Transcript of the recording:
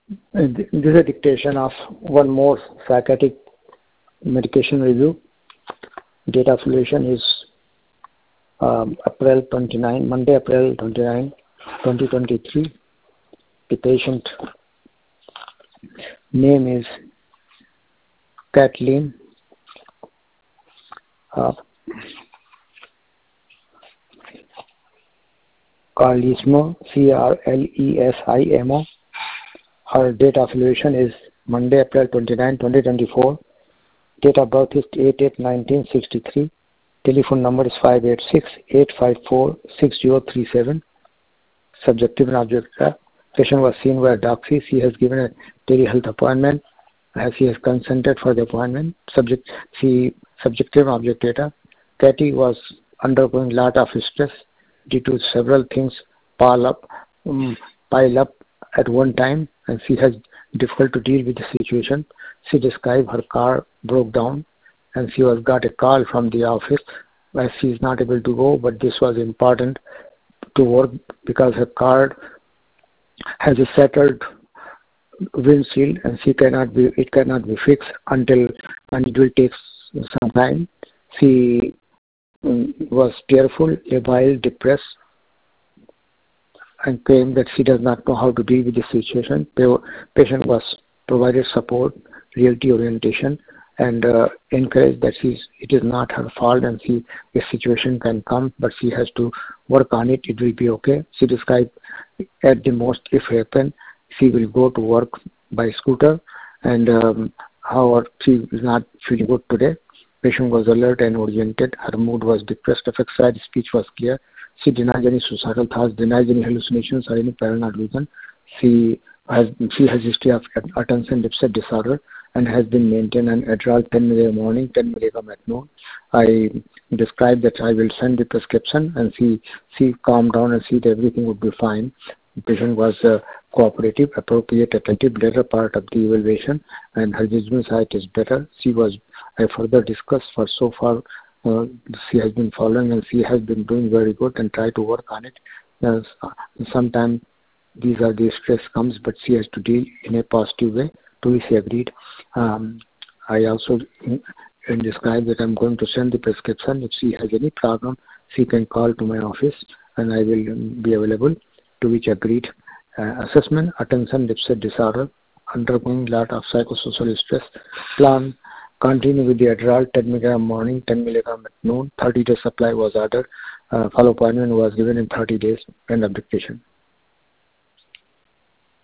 This is a dictation of one more psychiatric medication review. Date of affiliation is April 29, Monday, April 29, 2023. The patient name is Kathleen Carlesimo, Crlesimo. Her date of affiliation is Monday, April 29, 2024. Date of birth is 8/8/1963. Telephone number is 586-854-6037. Subjective and objective. Patient was seen by a doctor. She has given a telehealth appointment. As he has consented for the appointment. Subjective and objective data. Katie was undergoing lot of stress due to several things pile up at one time, and she has difficult to deal with the situation. She described her car broke down, and she got a call from the office where she is not able to go, but this was important to work because her car has a shattered windshield, and it cannot be fixed and it will take some time. She was tearful, labile, depressed, and claimed that she does not know how to deal with the situation. The patient was provided support, reality orientation, and encouraged that it is not her fault and the situation can come, but she has to work on it. It will be okay. She described at the most, if happen, she will go to work by scooter, and however, she is not feeling good today. Patient was alert and oriented. Her mood was depressed, affected, speech was clear. She denies any suicidal thoughts, denies any hallucinations or any paranoid vision. She has history of attention deficit disorder and has been maintained on Adderall 10 mg in the morning, 10 mg at noon. I described that I will send the prescription, and she calmed down and said everything would be fine. The patient was cooperative, appropriate, attentive, later part of the evaluation, and her judgment side is better. I further discussed for so far. She has been following and she has been doing very good and try to work on it. Sometimes these are the stress comes, but she has to deal in a positive way. To which she agreed. I also described that I'm going to send the prescription. If she has any problem, she can call to my office and I will be available. To which agreed. Assessment, attention deficit disorder, undergoing lot of psychosocial stress. Plan, continue with the Adderall 10 mg morning, 10 mg at noon. 30-day supply was ordered. Follow appointment was given in 30 days. End of dictation.